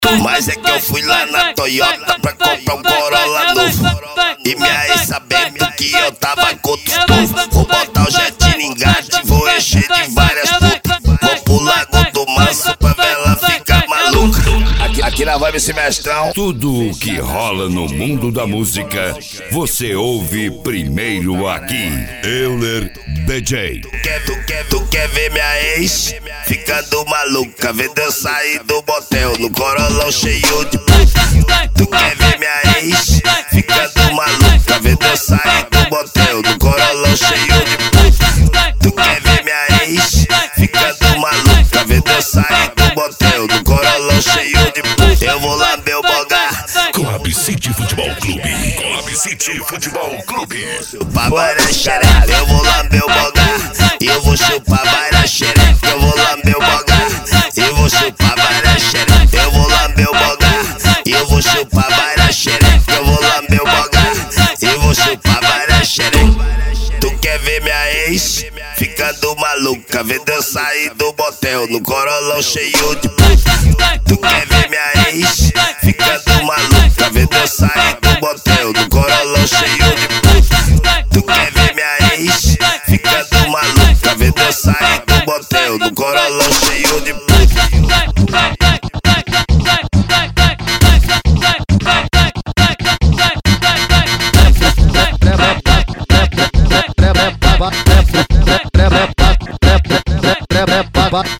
Mas é que eu fui lá na Toyota pra comprar um Corolla novo. E minha ex sabendo que eu tava com outros povos. Vou botar o jet no engate, vou encher de várias putas. Vou pro Lago do Manso pra ela ficar maluca. Aqui na vibe semestrão. Tudo o que rola no mundo da música, você ouve primeiro aqui. Euler DJ. Tu quer ver minha ex ficando maluca? Vendo eu sair do motel no Corolão cheio de puta. Tu quer ver minha ex ficando maluca? Vendo eu sair do motel no Corolão cheio de puta. Tu quer ver minha ex ficando maluca? Vendo eu sair do motel no Corolão cheio de puta. Eu vou lamber o bogar Coab City Futebol Clube. Coab City Futebol Clube. chupar várias xereca. Eu vou lamber o bogar e eu vou chupar várias xereca. Eu vou lamber o bogar e eu vou chupar várias xereca. Eu vou lamber o bogar e eu vou chupar várias xereca. Eu vou lamber o bogar e eu vou chupar várias xereca. Tu quer ver minha ex ficando maluca? Vendo eu sair do motel no Corolão cheio de puta. Tu quer ver minha ex ficando maluca? Vendo eu sair do motel no Corolão cheio de puta. Tu quer ver minha ex ficando maluca? Vendo eu sair do motel no Corolão cheio de puta.